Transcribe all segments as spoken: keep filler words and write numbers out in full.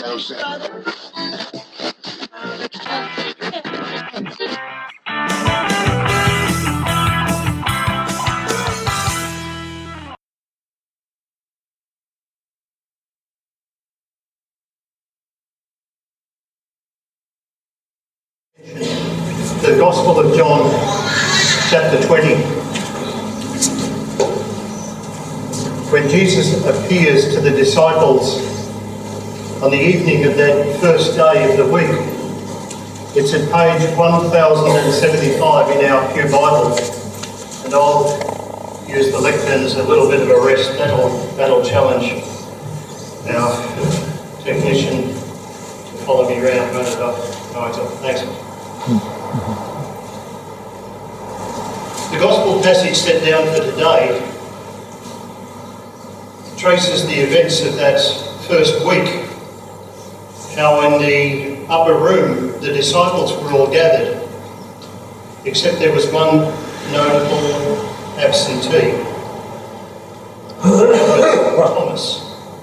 The Gospel of John, chapter twenty. When Jesus appears to the disciples on the evening of that first day of the week, it's at page one thousand seventy-five in our Pew Bible, and I'll use the lectern as a little bit of a rest. That'll, that'll challenge our technician to follow me around. Run it up. Right, thanks. The Gospel passage set down for today traces the events of that first week. How in the upper room the disciples were all gathered, except there was one notable absentee, Thomas.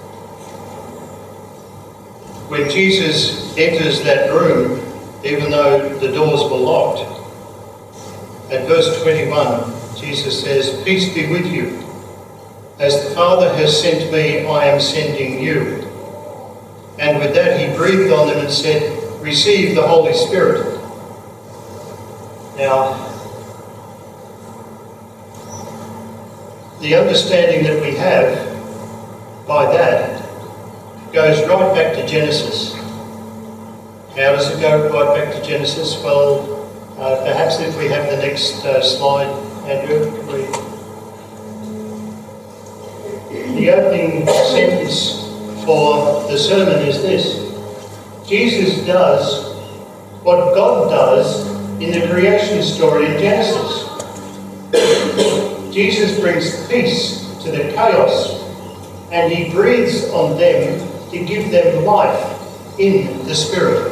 When Jesus enters that room, even though the doors were locked, at verse twenty-one, Jesus says, "Peace be with you. As the Father has sent me, I am sending you." And with that he breathed on them and said, "Receive the Holy Spirit." Now, the understanding that we have by that goes right back to Genesis. How does it go right back to Genesis? Well, uh, perhaps if we have the next uh, slide, Andrew, can we... The opening sentence for the sermon is this: Jesus does what God does in the creation story in Genesis. Jesus brings peace to the chaos, and he breathes on them to give them life in the Spirit.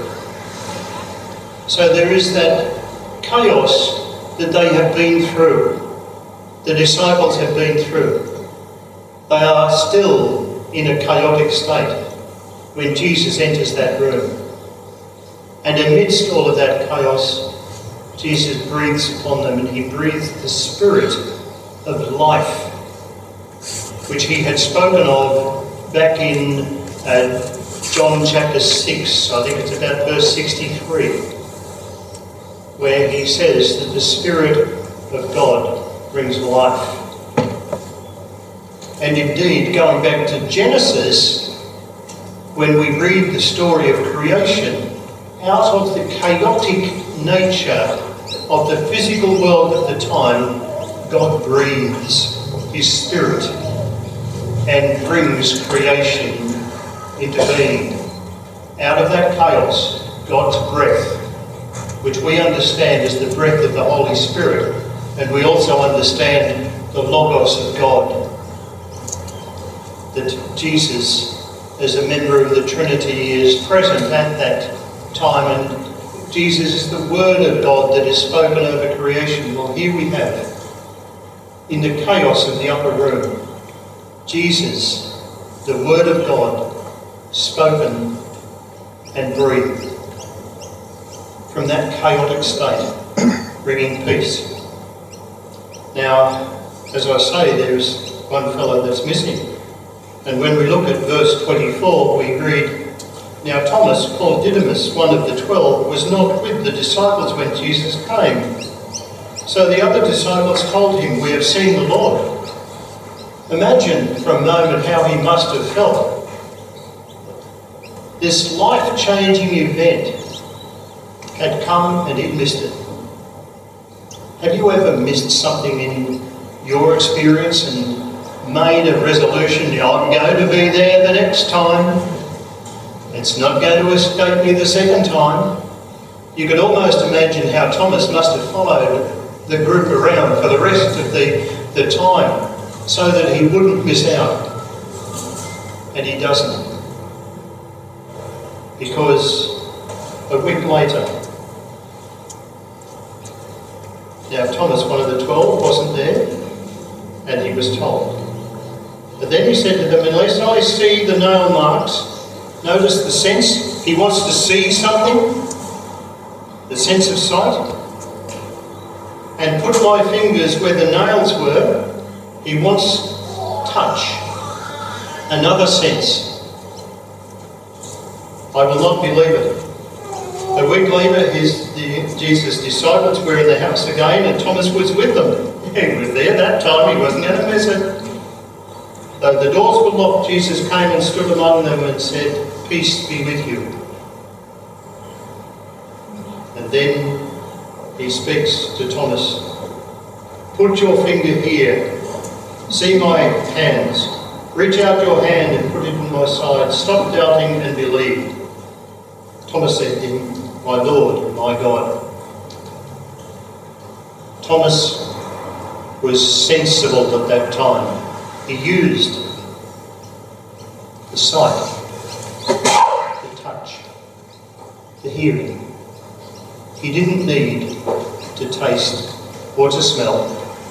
So there is that chaos that they have been through, the disciples have been through. They are still in a chaotic state when Jesus enters that room. And amidst all of that chaos, Jesus breathes upon them, and he breathes the Spirit of life, which he had spoken of back in uh, John chapter six, I think it's about verse sixty-three, where he says that the Spirit of God brings life. And indeed, going back to Genesis, when we read the story of creation, out of the chaotic nature of the physical world at the time, God breathes his Spirit and brings creation into being. Out of that chaos, God's breath, which we understand as the breath of the Holy Spirit, and we also understand the Logos of God, that Jesus, as a member of the Trinity, is present at that time, and Jesus is the Word of God that is spoken over creation. Well, here we have, in the chaos of the upper room, Jesus, the Word of God, spoken and breathed from that chaotic state, bringing peace. Now, as I say, there's one fellow that's missing. And when we look at verse twenty-four, we read, "Now Thomas, called Didymus, one of the twelve, was not with the disciples when Jesus came. So the other disciples told him, 'We have seen the Lord.'" Imagine for a moment how he must have felt. This life-changing event had come and he'd missed it. Have you ever missed something in your experience and made a resolution, I'm going to be there the next time, it's not going to escape me the second time? You could almost imagine how Thomas must have followed the group around for the rest of the, the time so that he wouldn't miss out. And he doesn't. Because a week later, now Thomas, one of the twelve, wasn't there, and he was told. But then he said to them, "Unless I see the nail marks Notice the sense. He wants to see something, the sense of sight. And put my fingers where the nails were. He wants touch, another sense. I will not believe it. A week later, his, the, Jesus' disciples were in the house again, and Thomas was with them. He was there that time, he wasn't going to miss it. Though the doors were locked, Jesus came and stood among them and said, "Peace be with you." And then he speaks to Thomas. "Put your finger here. See my hands. Reach out your hand and put it in my side. Stop doubting and believe." Thomas said to him, "My Lord and my God." Thomas was sensible at that time. He used the sight, the touch, the hearing. He didn't need to taste or to smell,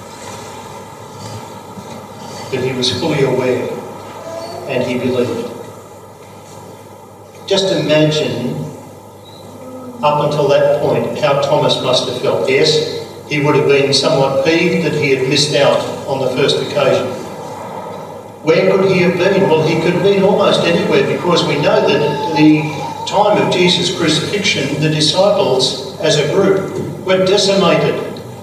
but he was fully aware and he believed. Just imagine up until that point how Thomas must have felt. Yes, he would have been somewhat peeved that he had missed out on the first occasion. Where could he have been? Well, he could have been almost anywhere, because we know that at the time of Jesus' crucifixion, the disciples as a group were decimated.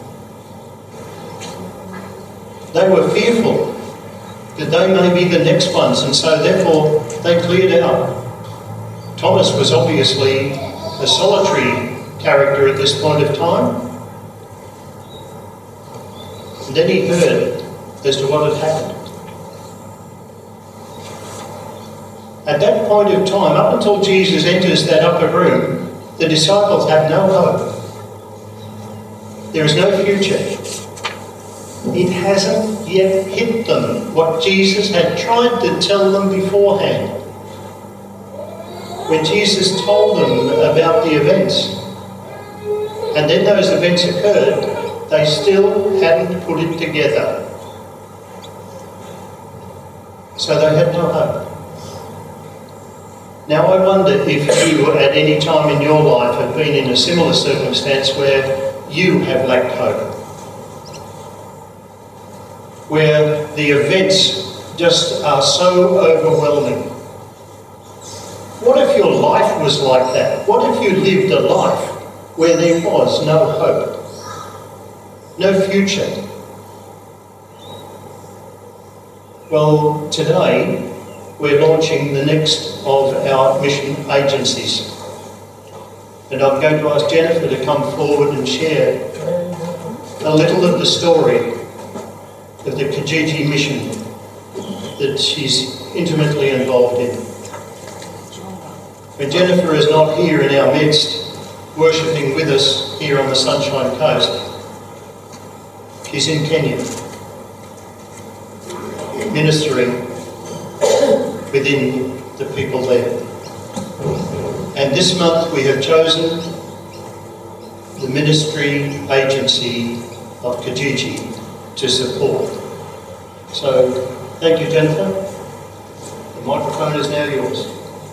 They were fearful that they may be the next ones, and so therefore they cleared out. Thomas was obviously a solitary character at this point of time. And then he heard as to what had happened. At that point of time, up until Jesus enters that upper room, the disciples have no hope. There is no future. It hasn't yet hit them what Jesus had tried to tell them beforehand. When Jesus told them about the events, and then those events occurred, they still hadn't put it together. So they had no hope. Now I wonder if you at any time in your life have been in a similar circumstance where you have lacked hope, where the events just are so overwhelming. What if your life was like that? What if you lived a life where there was no hope, no future? Well, today we're launching the next of our mission agencies. And I'm going to ask Jennifer to come forward and share a little of the story of the Kijiji mission that she's intimately involved in. When Jennifer is not here in our midst, worshipping with us here on the Sunshine Coast, she's in Kenya, ministering within the people there. And this month we have chosen the ministry agency of Kijiji to support. So, thank you, Jennifer. The microphone is now yours.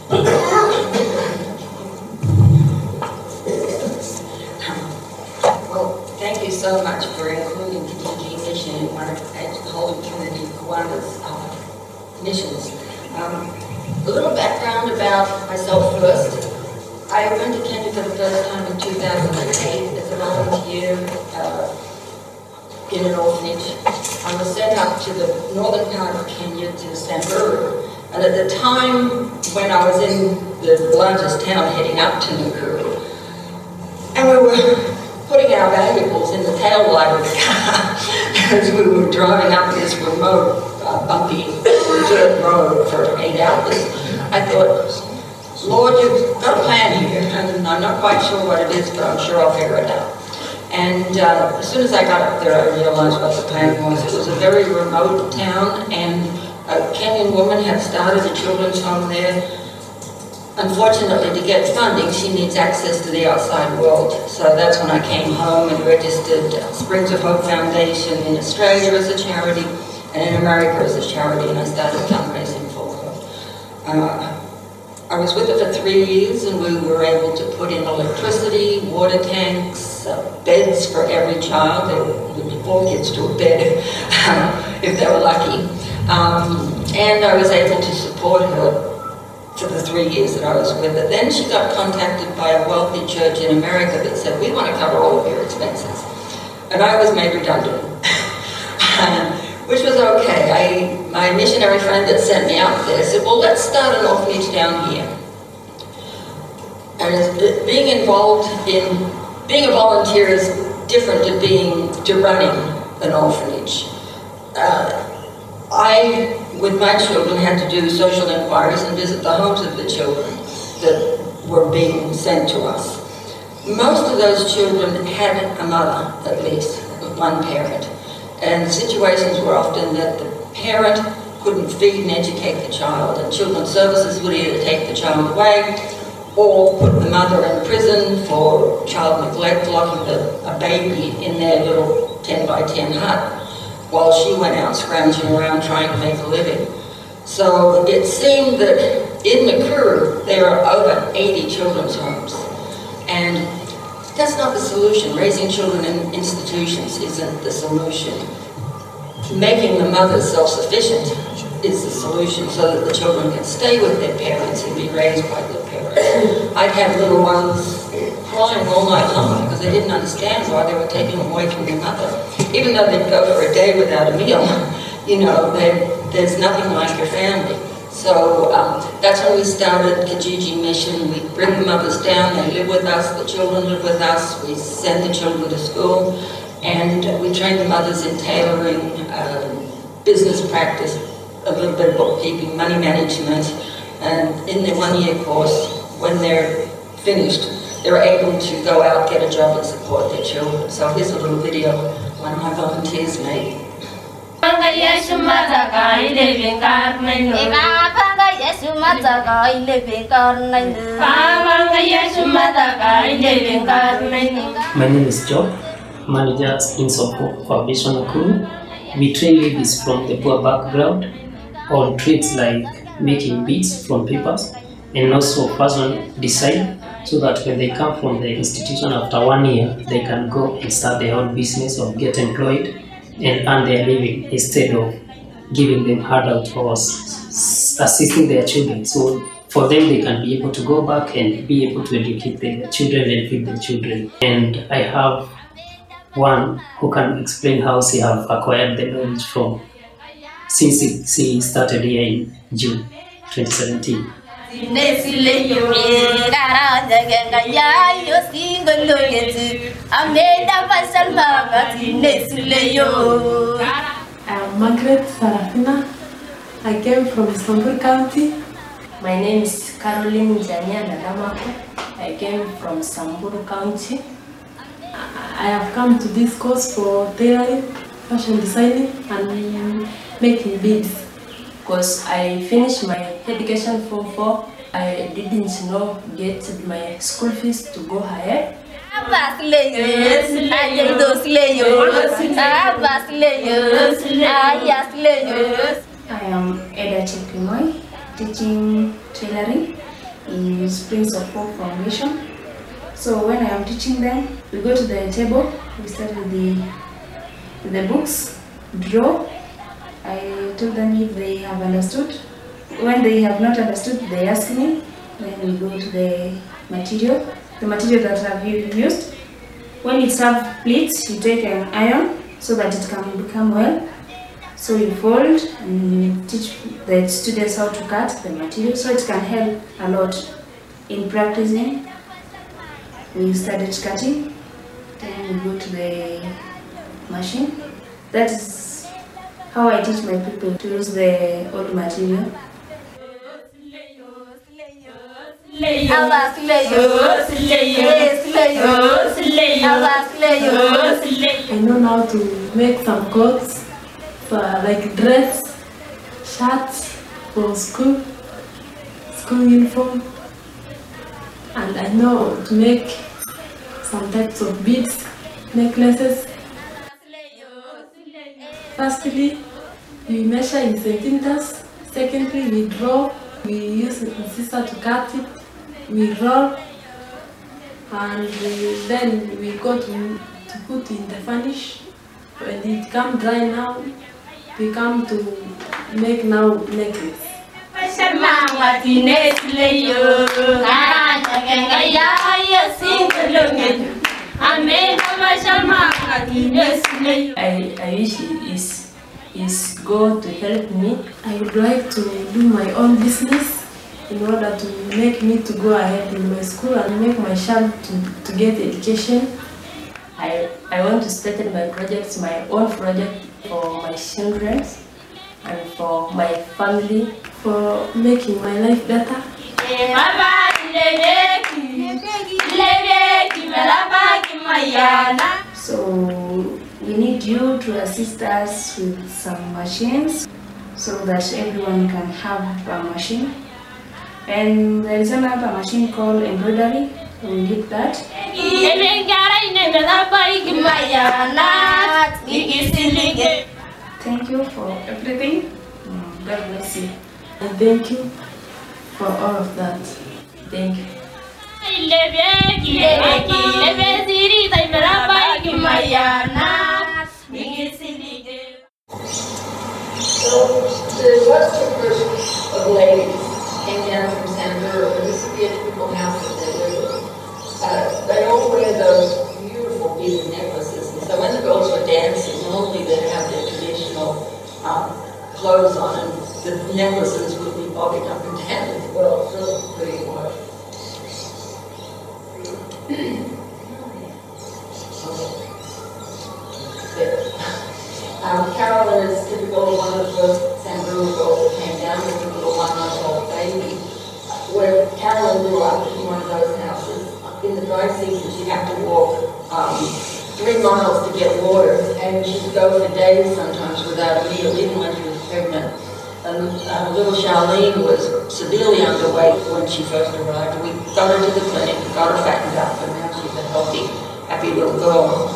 Well, thank you so much for including Kijiji Mission in one of Holy Trinity Rwanda's uh, missions. Um, a little background about myself first. I went to Kenya for the first time in two thousand eight as a volunteer uh, in an orphanage. I was sent up to the northern part of Kenya, to Samburu. And at the time when I was in the largest town heading up to Nakuru, and we were putting our valuables in the tail light of the car as we were driving up this remote, uh, bumpy dirt road for eight hours, I thought, Lord, you've got a plan here, and I'm not quite sure what it is, but I'm sure I'll figure it out. And uh, as soon as I got up there, I realized what the plan was. It was a very remote town, and a Kenyan woman had started a children's home there. Unfortunately, to get funding, she needs access to the outside world. So that's when I came home and registered Springs of Hope Foundation in Australia as a charity, and in America as a charity, and I started fundraising for her. Uh, I was with her for three years and we were able to put in electricity, water tanks, uh, beds for every child. There were four kids to a bed if they were lucky. Um, and I was able to support her for the three years that I was with her. Then she got contacted by a wealthy church in America that said, we want to cover all of your expenses. And I was made redundant, which was okay. I, my missionary friend that sent me out there said, well, let's start an orphanage down here. And being involved in, being a volunteer is different to being, to running an orphanage. Uh, I, with my children, had to do social inquiries and visit the homes of the children that were being sent to us. Most of those children had a mother, at least, one parent. And situations were often that the parent couldn't feed and educate the child, and children's services would either take the child away or put the mother in prison for child neglect, locking the, a baby in their little ten by ten hut while she went out scrounging around trying to make a living. So it seemed that in Nakuru there are over eighty children's homes. And that's not the solution. Raising children in institutions isn't the solution. Making the mothers self-sufficient is the solution so that the children can stay with their parents and be raised by their parents. I'd have little ones crying all night long because they didn't understand why they were taken away from their mother. Even though they'd go for a day without a meal, you know, there's nothing like your family. So um, that's when we started Kijiji Mission. We bring the mothers down, they live with us, the children live with us, we send the children to school, and we train the mothers in tailoring, um, business practice, a little bit of bookkeeping, money management, and in the one-year course, when they're finished, they're able to go out, get a job and support their children. So here's a little video one of my volunteers made. Yesu matakai living karnainu. Panga Yesu matakai living karnainu. Panga Yesu matakai living karnainu. My name is Job, manager in Soko Foundation Nakuru. We train ladies from the poor background on trades like making beads from papers and also fashion design, so that when they come from the institution after one year, they can go and start their own business or get employed and earn their living instead of giving them handouts or assisting their children. So for them, they can be able to go back and be able to educate their children and feed their children. And I have one who can explain how she have acquired the knowledge from since she started here in June twenty seventeen. I'm Margaret Sarafina. I came from Samburu County. My name is Caroline Jania Nadamako. I came from Samburu County. I have come to this course for tailoring, fashion designing, and making beads. Because I finished my education form four, I didn't know get my school fees to go higher. I am Eda Chepkemoi, teaching tailoring in Springs of Hope Foundation. So when I am teaching them, we go to the table, we start with the, with the books, draw. I told them if they have understood. When they have not understood, they ask me. Then we go to the material, the material that I have used. When it's have pleats, you take an iron so that it can become well. So you fold and you teach the students how to cut the material, so it can help a lot in practicing. We started cutting, then we go to the machine. That is how I teach my people to use the old material. I know now to make some coats, for like dress, shirts for school, school uniform, and I know to make some types of beads, necklaces. Firstly, we measure in centimeters. Secondly, we draw We use a sister to cut it, we roll, and then we go to, to put in the furnish. When it come dry now, we come to make now necklace. I, I wish is is God to help me. I would like to do my own business in order to make me to go ahead in my school and make my child to, to get education. I, I want to start my projects, my own project for my children and for my family, for making my life better. So we need you to assist us with some machines so that everyone can have a machine. And there is another machine called embroidery. We need that. Thank you for everything. God bless you. And thank you for all of that. Thank you. So the Western group of ladies came down from San Bernardino, and this would be a typical house that they live in. Uh, they all wear those beautiful beaded necklaces, and so when the girls were dancing, normally they'd have their traditional um, clothes on, and the necklaces would be bobbing up and down as well. It's really pretty much. Um, Carolyn is typical, one of the first San Bruno girls that came down with a little one-month-old baby. Where Carolyn grew up in one of those houses, in the dry season she'd have to walk um, three miles to get water, and she'd go for days sometimes without a meal, even when she was pregnant. And uh, little Charlene was severely underweight when she first arrived. We got her to the clinic, got her fattened up, and now she's a healthy, happy little girl.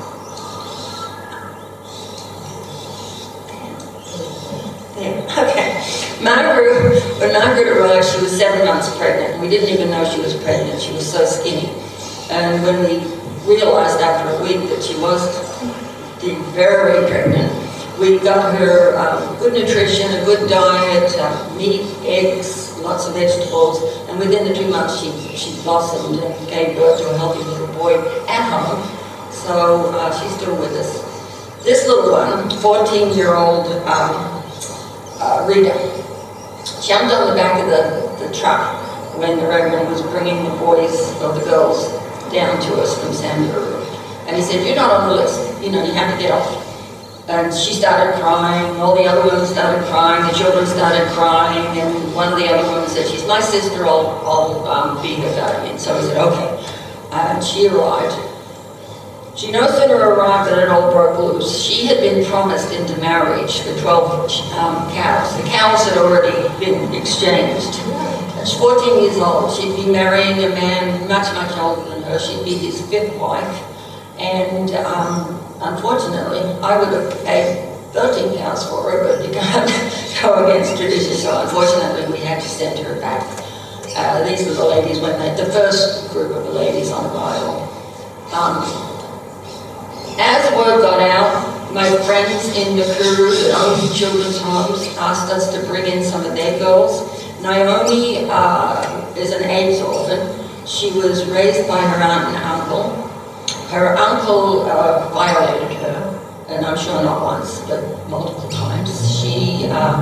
Yeah, okay. Margaret, when Margaret arrived, she was seven months pregnant. We didn't even know she was pregnant. She was so skinny. And when we realized after a week that she was very pregnant, we got her um, good nutrition, a good diet, uh, meat, eggs, lots of vegetables, and within the two months she, she blossomed and gave birth to a healthy little boy at home. So uh, she's still with us. This little one, fourteen-year-old um, uh, Rita, jumped on the back of the, the truck when the Reverend was bringing the boys or the girls down to us from San Diego. And he said, "You're not on the list, you know, you have to get off." And she started crying, all the other women started crying, the children started crying, and one of the other women said, "She's my sister, I'll, I'll um, be her guardian." So he said, "Okay." And she arrived. She no sooner arrived than it all broke loose. She had been promised into marriage for twelve um, cows. The cows had already been exchanged. She's fourteen years old. She'd be marrying a man much, much older than her. She'd be his fifth wife. And um, unfortunately, I would have paid thirteen cows for her, but you can't go against tradition. So unfortunately, we had to send her back. Uh, these were the ladies when they, the first group of the ladies on the Bible. Um, As word got out, my friends in Nakuru that own children's homes asked us to bring in some of their girls. Naomi uh, is an AIDS orphan. She was raised by her aunt and uncle. Her uncle uh, violated her, and I'm sure not once, but multiple times. She, uh,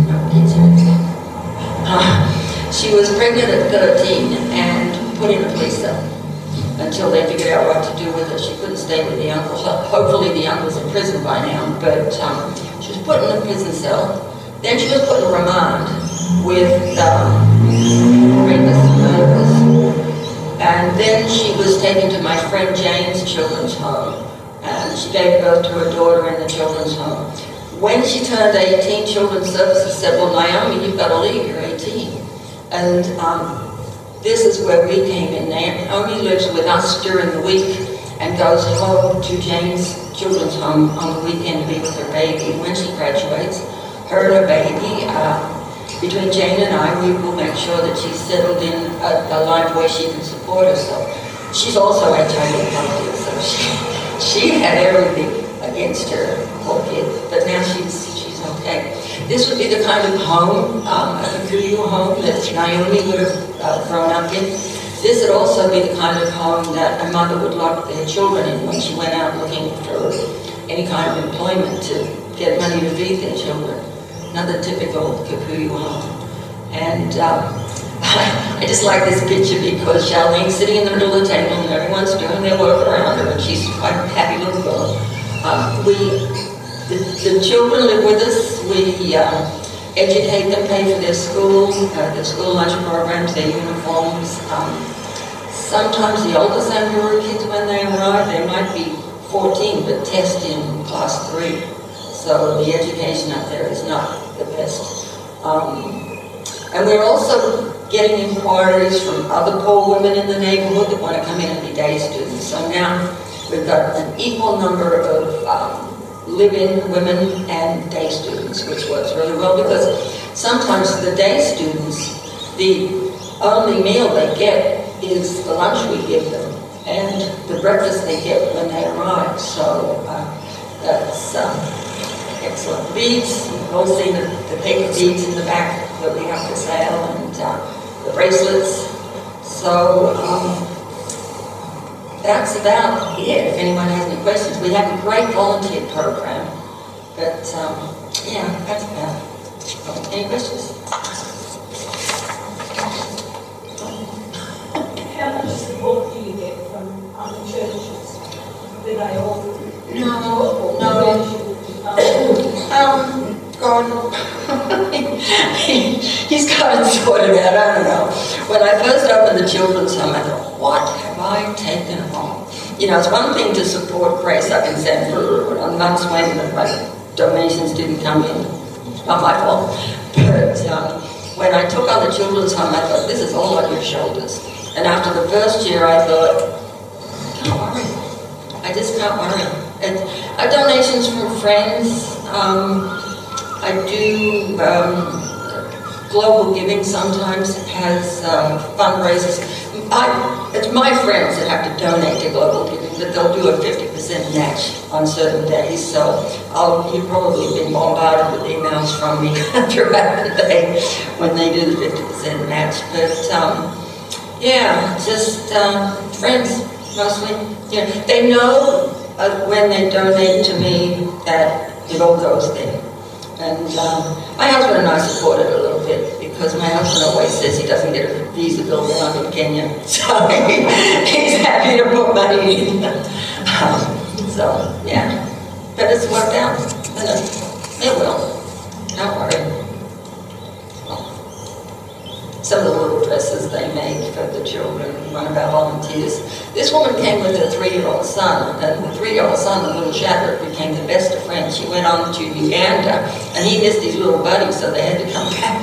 uh, she was pregnant at thirteen and put in a police cell until they figured out what to do with her. She couldn't stay with the uncle. Hopefully the uncle's in prison by now, but um, she was put in a prison cell. Then she was put in remand with um, rapists, murderers. And then she was taken to my friend Jane's children's home. And she gave birth to her daughter in the children's home. When she turned eighteen, Children's Services said, "Well, Naomi, you've got to leave, you're eighteen. And um, this is where we came in. Naomi lives with us during the week and goes home to Jane's children's home on the weekend to be with her baby. When she graduates, her and her baby uh, between Jane and I, we will make sure that she's settled in a, a life where she can support herself. She's also a total pumpkin, so she, she had everything against her, poor kid, but now she's, she's okay. This would be the kind of home, um, a Kikuyu home that Naomi would have uh, grown up in. This would also be the kind of home that a mother would lock their children in when she went out looking for any kind of employment to get money to feed their children. Another typical Kikuyu home. And um, I just like this picture because Charlene's sitting in the middle of the table and everyone's doing their work around her and she's quite a happy little girl. Um, we, the, the children live with us. We um, educate them, pay for their school, uh, their school lunch programs, their uniforms. Um, sometimes the older Samburu kids, when they arrive, they might be fourteen, but test in class three. So the education up there is not the best. Um, and we're also getting inquiries from other poor women in the neighborhood that want to come in and be day students. So now we've got an equal number of um, live-in women and day students, which works really well because sometimes the day students, the only meal they get is the lunch we give them and the breakfast they get when they arrive. So uh, that's um, excellent. Beads, you've all seen the, the paper beads in the back that we have for sale and uh, the bracelets. So um, that's about it, if anyone has any questions. We have a great volunteer program, but um, yeah, that's about it. Any questions? How much support do you get from other churches? Do they all No, no. Um, God, he's got it sorted out, I don't know. When I first opened the children's home, I thought, what have I taken on? You know, it's one thing to support Grace up in Samburu, but on months when my donations didn't come in, not my fault. But um, when I took on the children's home, I thought, this is all on your shoulders. And after the first year, I thought, can't worry. I just can't worry. And I have donations from friends. Um, I do um, Global Giving sometimes has uh, fundraisers. I, it's my friends that have to donate to Global Giving, that they'll do a fifty percent match on certain days. So I'll, you've probably been bombarded with emails from me throughout the day when they do the fifty percent match. But um, yeah, just um, friends mostly. Yeah, they know uh, when they donate to me that it all goes there. And um, my husband and I support it a little bit because my husband always says he doesn't get a visa bill down in Kenya. So he, he's happy to put money in. Um, so, yeah. But it's worked out. And it, it will. Don't worry. Some of the little dresses they made for the children, one of our volunteers. This woman came with her three-year-old son, and the three-year-old son, the little Shadrach, became the best of friends. She went on to Uganda, and he missed his little buddy, so they had to come back.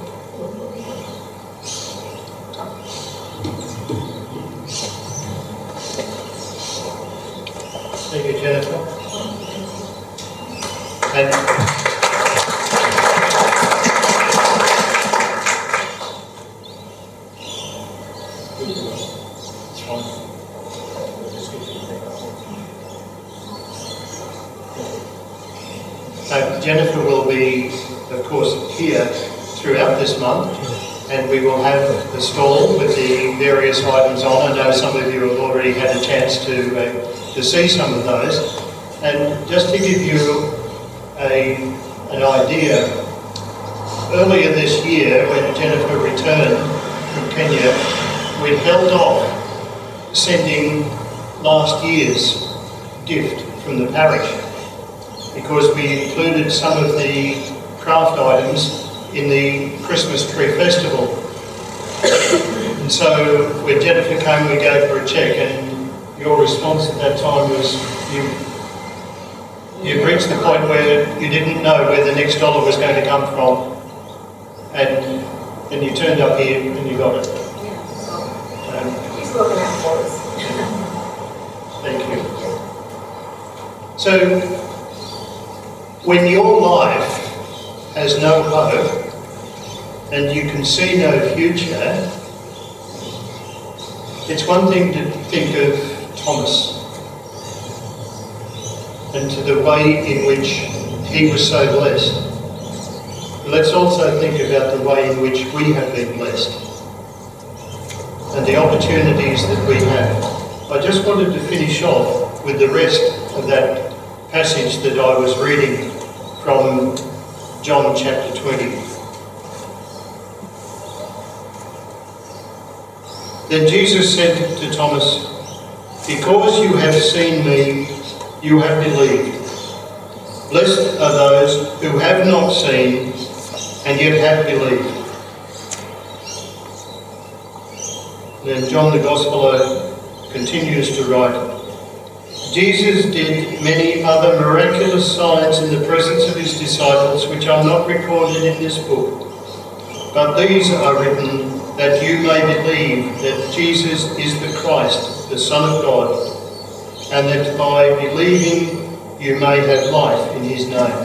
Thank you, Jennifer. And Uh, Jennifer will be, of course, here throughout this month, and we will have the stall with the various items on. I know some of you have already had a chance to uh, to see some of those. And just to give you a, an idea, earlier this year, when Jennifer returned from Kenya, we held off sending last year's gift from the parish, because we included some of the craft items in the Christmas Tree Festival. And so when Jennifer came, we gave her a cheque, and your response at that time was you you reached the point where you didn't know where the next dollar was going to come from, and and you turned up here and you got it. Um, He's looking out for us. Thank you. So, when your life has no hope, and you can see no future, it's one thing to think of Thomas and to the way in which he was so blessed. Let's also think about the way in which we have been blessed and the opportunities that we have. I just wanted to finish off with the rest of that passage that I was reading from John chapter twenty. Then Jesus said to Thomas, "Because you have seen me, you have believed. Blessed are those who have not seen and yet have believed." Then John the Gospeller continues to write, "Jesus did many other miraculous signs in the presence of his disciples which are not recorded in this book. But these are written that you may believe that Jesus is the Christ, the Son of God, and that by believing you may have life in his name."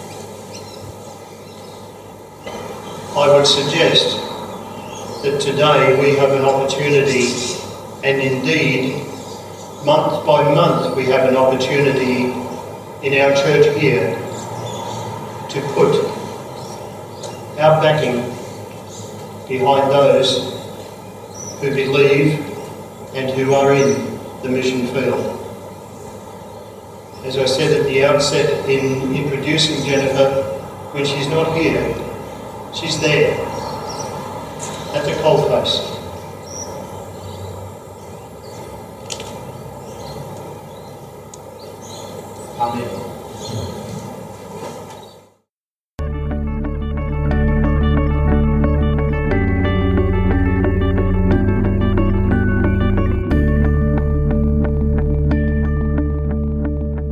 I would suggest that today we have an opportunity, and indeed month by month we have an opportunity in our church here to put our backing behind those who believe and who are in the mission field. As I said at the outset in introducing Jennifer, when she's not here, she's there at the coalface. Amen.